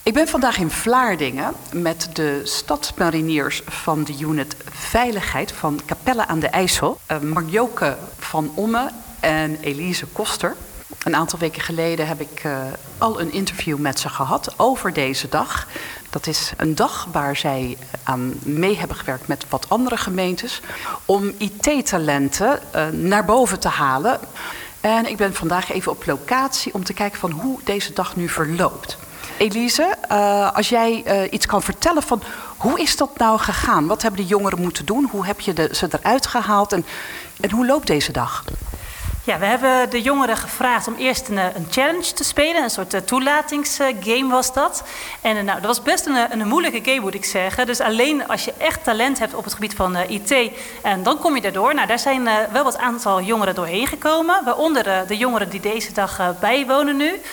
Ik ben vandaag in Vlaardingen met de stadsmariniers van de unit Veiligheid van Capelle aan de IJssel. Marjoke van Omme en Elise Koster. Een aantal weken geleden heb ik al een interview met ze gehad over deze dag. Dat is een dag waar zij aan mee hebben gewerkt met wat andere gemeentes om IT-talenten naar boven te halen. En ik ben vandaag even op locatie om te kijken van hoe deze dag nu verloopt. Elise, als jij iets kan vertellen van hoe is dat nou gegaan? Wat hebben de jongeren moeten doen? Hoe heb je ze eruit gehaald? En hoe loopt deze dag? Ja, we hebben de jongeren gevraagd om eerst een challenge te spelen. Een soort toelatingsgame was dat. En dat was best een moeilijke game, moet ik zeggen. Dus alleen als je echt talent hebt op het gebied van IT, en dan kom je erdoor. Nou, daar zijn wel wat aantal jongeren doorheen gekomen. Waaronder de jongeren die deze dag bijwonen nu.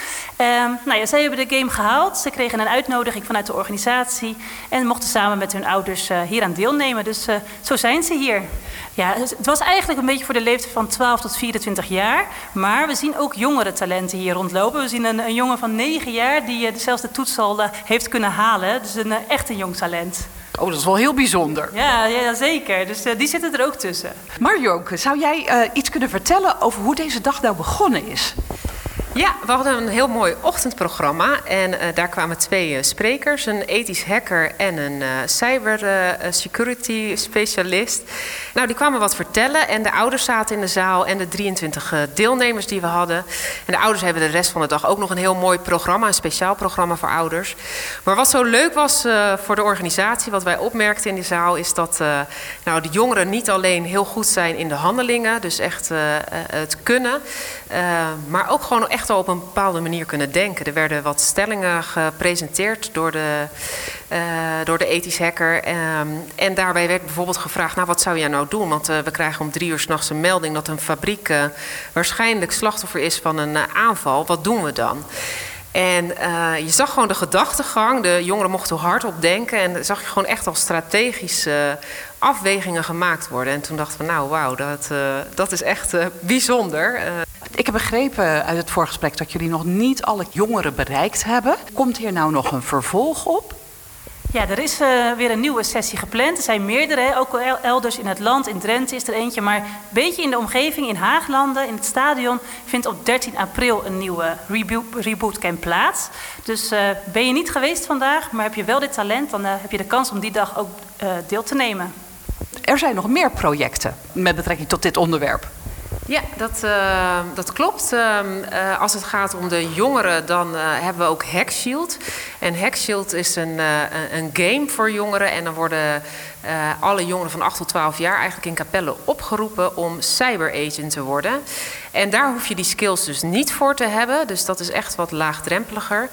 Zij hebben de game gehaald. Ze kregen een uitnodiging vanuit de organisatie. En mochten samen met hun ouders hieraan deelnemen. Dus zo zijn ze hier. Ja, het was eigenlijk een beetje voor de leeftijd van 12 tot 24 jaar. Maar we zien ook jongere talenten hier rondlopen. We zien een jongen van 9 jaar die zelfs de toets al heeft kunnen halen. Dus echt een jong talent. Oh, dat is wel heel bijzonder. Ja, zeker. Dus die zitten er ook tussen. Marjoke, zou jij iets kunnen vertellen over hoe deze dag nou begonnen is? Ja, we hadden een heel mooi ochtendprogramma en daar kwamen 2 sprekers. Een ethisch hacker en een cyber security specialist. Nou, die kwamen wat vertellen en de ouders zaten in de zaal en de 23 deelnemers die we hadden. En de ouders hebben de rest van de dag ook nog een heel mooi programma, een speciaal programma voor ouders. Maar wat zo leuk was voor de organisatie, wat wij opmerkten in die zaal, is dat de jongeren niet alleen heel goed zijn in de handelingen, dus echt het kunnen, maar ook gewoon echt al op een bepaalde manier kunnen denken. Er werden wat stellingen gepresenteerd door de ethisch hacker. En daarbij werd bijvoorbeeld gevraagd, nou, wat zou jij nou doen? Want we krijgen om 3 uur 's nachts een melding dat een fabriek waarschijnlijk slachtoffer is van een aanval. Wat doen we dan? En je zag gewoon de gedachtegang. De jongeren mochten hardop denken. En zag je gewoon echt al strategische afwegingen gemaakt worden. En toen dachten we, nou wauw, dat is echt bijzonder. Ik heb begrepen uit het voorgesprek dat jullie nog niet alle jongeren bereikt hebben. Komt hier nou nog een vervolg op? Ja, er is weer een nieuwe sessie gepland. Er zijn meerdere, ook elders in het land. In Drenthe is er eentje. Maar een beetje in de omgeving, in Haaglanden, in het stadion, vindt op 13 april een nieuwe rebootcamp plaats. Dus ben je niet geweest vandaag, maar heb je wel dit talent, dan heb je de kans om die dag ook deel te nemen. Er zijn nog meer projecten met betrekking tot dit onderwerp. Ja, dat klopt. Als het gaat om de jongeren, dan hebben we ook HackShield. En HackShield is een game voor jongeren. En dan worden alle jongeren van 8 tot 12 jaar eigenlijk in Capelle opgeroepen om cyberagent te worden. En daar hoef je die skills dus niet voor te hebben. Dus dat is echt wat laagdrempeliger.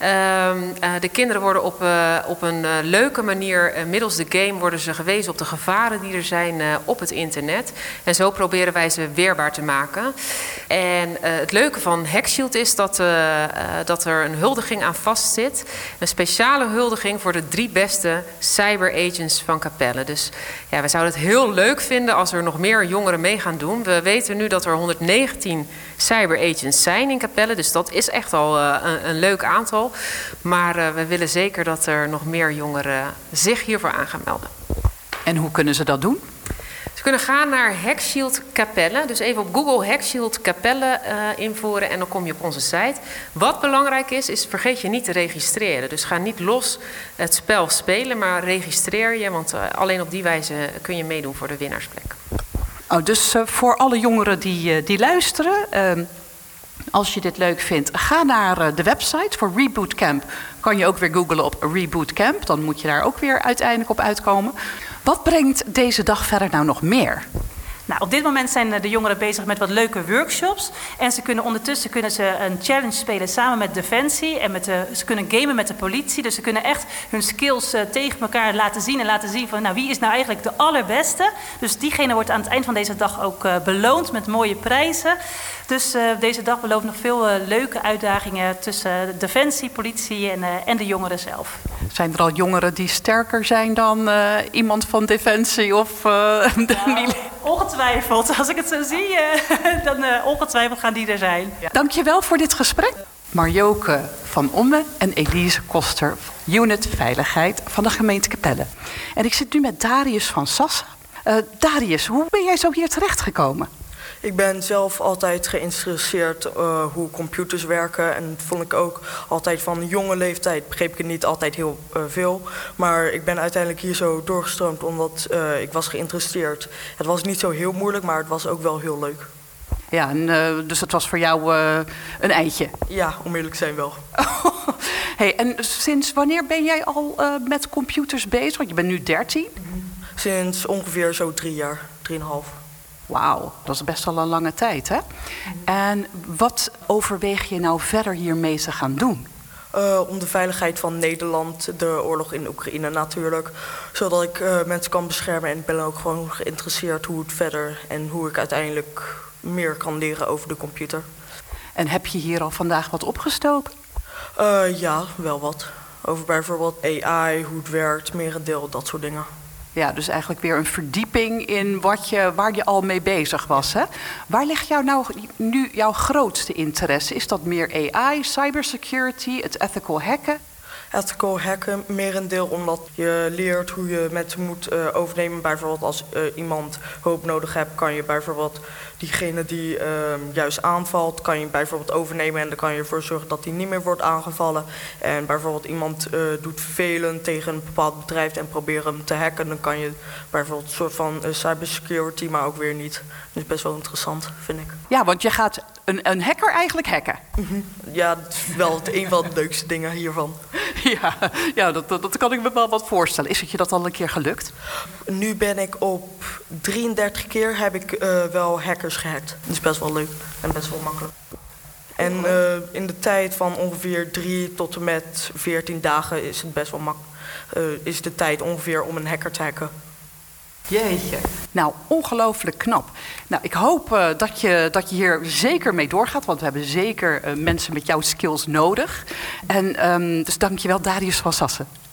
De kinderen worden op een leuke manier, middels de game, worden ze gewezen op de gevaren die er zijn op het internet. En zo proberen wij ze weerbaar te maken. En het leuke van HackShield is dat er een huldiging aan vastzit. Een speciale huldiging voor de 3 beste cyberagents van Capelle. Dus ja, we zouden het heel leuk vinden als er nog meer jongeren mee gaan doen. We weten nu dat er 119 cyberagents zijn in Capelle. Dus dat is echt al een leuk aantal. Maar we willen zeker dat er nog meer jongeren zich hiervoor aan gaan melden. En hoe kunnen ze dat doen? Ze kunnen gaan naar HackShield Capelle. Dus even op Google HackShield Capelle invoeren en dan kom je op onze site. Wat belangrijk is vergeet je niet te registreren. Dus ga niet los het spel spelen, maar registreer je. Want alleen op die wijze kun je meedoen voor de winnaarsplek. Oh, dus voor alle jongeren die luisteren, als je dit leuk vindt, ga naar de website voor Reboot Camp. Kan je ook weer googlen op Reboot Camp, dan moet je daar ook weer uiteindelijk op uitkomen. Wat brengt deze dag verder nou nog meer? Nou, op dit moment zijn de jongeren bezig met wat leuke workshops. En ondertussen kunnen ze een challenge spelen samen met Defensie. En ze kunnen gamen met de politie. Dus ze kunnen echt hun skills tegen elkaar laten zien. En laten zien van, nou, wie is nou eigenlijk de allerbeste. Dus diegene wordt aan het eind van deze dag ook beloond met mooie prijzen. Dus deze dag belooft nog veel leuke uitdagingen tussen Defensie, politie en de jongeren zelf. Zijn er al jongeren die sterker zijn dan iemand van Defensie of ongetwijfeld. Als ik het zo zie, dan ongetwijfeld gaan die er zijn. Ja. Dank je wel voor dit gesprek. Marjoke van Omme en Elise Koster, Unit Veiligheid van de gemeente Capelle. En ik zit nu met Darius van Sassen. Darius, hoe ben jij zo hier terechtgekomen? Ik ben zelf altijd geïnteresseerd hoe computers werken. En dat vond ik ook altijd van een jonge leeftijd. Begreep ik het niet altijd heel veel. Maar ik ben uiteindelijk hier zo doorgestroomd omdat ik was geïnteresseerd. Het was niet zo heel moeilijk, maar het was ook wel heel leuk. Ja, en, dus het was voor jou een eitje? Ja, om eerlijk te zijn wel. Hey, en sinds wanneer ben jij al met computers bezig? Want je bent nu 13. Sinds ongeveer zo 3 jaar, 3,5. Wauw, dat is best wel een lange tijd, hè? En wat overweeg je nou verder hiermee te gaan doen? Om de veiligheid van Nederland, de oorlog in Oekraïne natuurlijk. Zodat ik mensen kan beschermen. En ik ben ook gewoon geïnteresseerd hoe het verder en hoe ik uiteindelijk meer kan leren over de computer. En heb je hier al vandaag wat opgestoken? Ja, wel wat. Over bijvoorbeeld AI, hoe het werkt, merendeel, dat soort dingen. Ja, dus eigenlijk weer een verdieping in waar je al mee bezig was. Hè? Waar ligt nu jouw grootste interesse? Is dat meer AI, cybersecurity, het ethical hacken? Ethical hacken, merendeel omdat je leert hoe je mensen moet overnemen. Bijvoorbeeld als iemand hulp nodig hebt, kan je bijvoorbeeld diegene die juist aanvalt, kan je bijvoorbeeld overnemen en dan kan je ervoor zorgen dat die niet meer wordt aangevallen. En bijvoorbeeld iemand doet vervelend tegen een bepaald bedrijf en probeert hem te hacken, dan kan je bijvoorbeeld een soort van cybersecurity, maar ook weer niet. Dat is best wel interessant, vind ik. Ja, want je gaat een hacker eigenlijk hacken. Ja, dat is wel een van de leukste dingen hiervan. Ja, dat kan ik me wel wat voorstellen. Is het je dat al een keer gelukt? Nu ben ik op 33 keer heb ik wel hackers gehackt. Dat is best wel leuk en best wel makkelijk. En in de tijd van ongeveer 3 tot en met 14 dagen is het best wel is de tijd ongeveer om een hacker te hacken. Jeetje. Nou, ongelooflijk knap. Nou, ik hoop dat je hier zeker mee doorgaat, want we hebben zeker mensen met jouw skills nodig. En dus dank je wel, Darius van Sassen.